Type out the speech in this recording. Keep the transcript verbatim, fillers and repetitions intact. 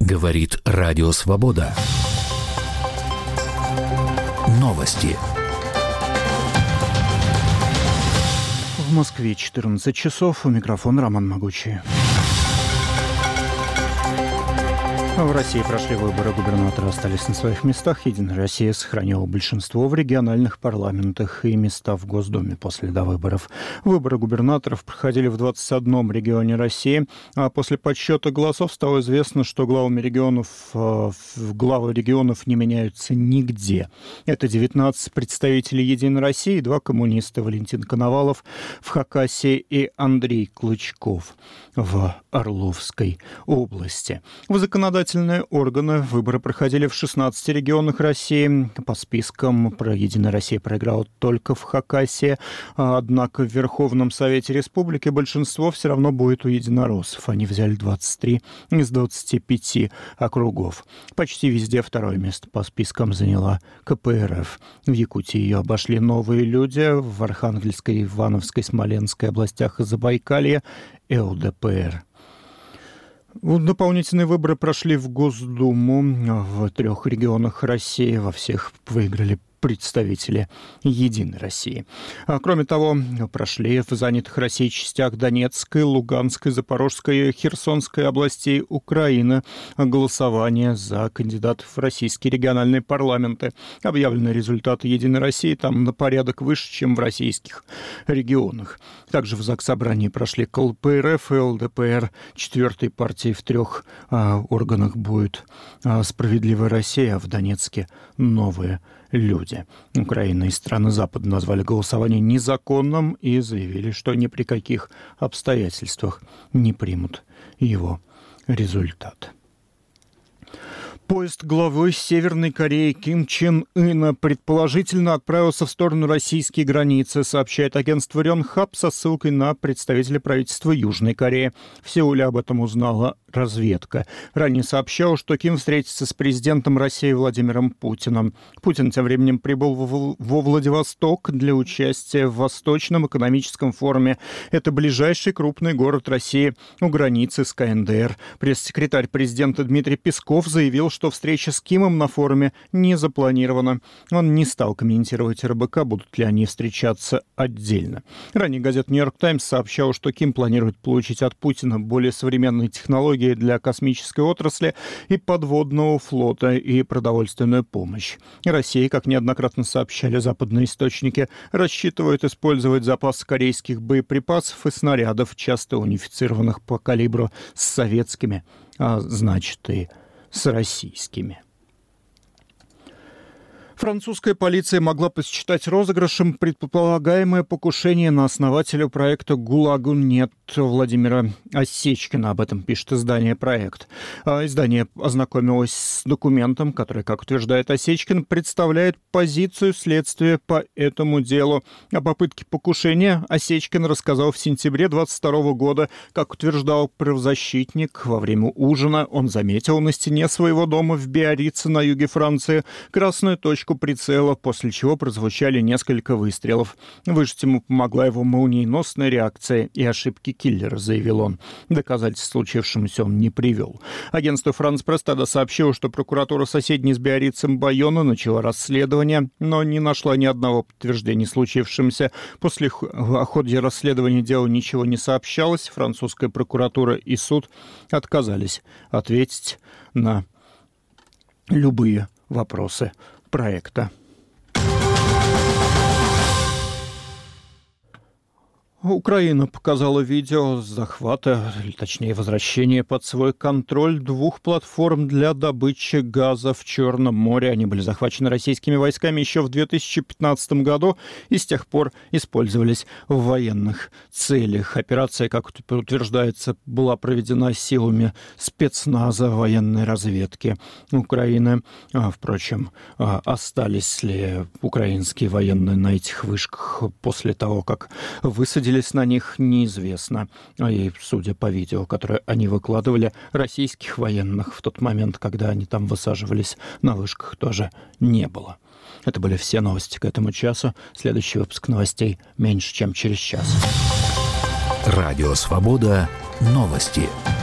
Говорит Радио Свобода. Новости. В Москве четырнадцать часов. У микрофона Роман Могучий. В России прошли выборы, губернаторы остались на своих местах. Единая Россия сохранила большинство в региональных парламентах и места в Госдуме после довыборов. Выборы губернаторов проходили в двадцать одном регионе России, а после подсчета голосов стало известно, что главами регионов, главы регионов не меняются нигде. Это девятнадцать представителей Единой России, два коммуниста: Валентин Коновалов в Хакасии и Андрей Клычков в Орловской области. В законодательном органы выборы проходили в шестнадцати регионах России. По спискам про Единая Россия проиграла только в Хакасии. Однако в Верховном Совете Республики большинство все равно будет у единороссов. Они взяли двадцать три из двадцати пяти округов. Почти везде второе место по спискам заняла ка пэ эр эф. В Якутии ее обошли новые люди. В Архангельской, Ивановской, Смоленской областях и Забайкалье эл дэ пэ эр. Дополнительные выборы прошли в Госдуму в трех регионах России. Во всех выиграли представители Единой России. А, кроме того, прошли в занятых Россией частях Донецкой, Луганской, Запорожской и Херсонской областей Украины голосование за кандидатов в российские региональные парламенты. Объявлены результаты Единой России там на порядок выше, чем в российских регионах. Также в Заксобрании прошли ка эл пэ эр эф и эл дэ пэ эр. Четвертой партией в трех а, органах будет а, «Справедливая Россия», а в Донецке «Новые люди». Украина и страны Запада назвали голосование незаконным и заявили, что ни при каких обстоятельствах не примут его результат. Поезд главы Северной Кореи Ким Чен Ына предположительно отправился в сторону российской границы, сообщает агентство Рёнхап со ссылкой на представителя правительства Южной Кореи. В Сеуле об этом узнала разведка. Ранее сообщал, что Ким встретится с президентом России Владимиром Путиным. Путин тем временем прибыл во Владивосток для участия в Восточном экономическом форуме. Это ближайший крупный город России у границы с ка эн дэ эр. Пресс-секретарь президента Дмитрий Песков заявил, что встреча с Кимом на форуме не запланирована. Он не стал комментировать эр бэ ка, будут ли они встречаться отдельно. Ранее газета «Нью-Йорк Таймс» сообщала, что Ким планирует получить от Путина более современные технологии для космической отрасли и подводного флота и продовольственную помощь. Россия, как неоднократно сообщали западные источники, рассчитывает использовать запас корейских боеприпасов и снарядов, часто унифицированных по калибру, с советскими, а значит и с российскими. Французская полиция могла посчитать розыгрышем предполагаемое покушение на основателя проекта «ГУЛАГу нет» Владимира Осечкина. Об этом пишет издание «Проект». Издание ознакомилось с документом, который, как утверждает Осечкин, представляет позицию следствия по этому делу. О попытке покушения Осечкин рассказал в сентябре двадцать второго года. Как утверждал правозащитник, во время ужина он заметил на стене своего дома в Биаррице на юге Франции красную точку прицела, после чего прозвучали несколько выстрелов. Выжить ему помогла его молниеносная реакция и ошибки киллера, заявил он. Доказательств случившемуся он не привел. Агентство «Франс Пресс» тогда сообщило, что прокуратура соседней с Биаррицем Байона начала расследование, но не нашла ни одного подтверждения случившемуся. После о ходе расследования дела ничего не сообщалось. Французская прокуратура и суд отказались ответить на любые вопросы проекта. Украина показала видео захвата, или точнее возвращения под свой контроль двух платформ для добычи газа в Черном море. Они были захвачены российскими войсками еще в две тысячи пятнадцатом году и с тех пор использовались в военных целях. Операция, как утверждается, была проведена силами спецназа военной разведки Украины. А, впрочем, остались ли украинские военные на этих вышках после того, как высадились на них, неизвестно. И, судя по видео, которое они выкладывали, российских военных в тот момент, когда они там высаживались на вышках, тоже не было. Это были все новости к этому часу. Следующий выпуск новостей меньше, чем через час. Радио «Свобода». Новости.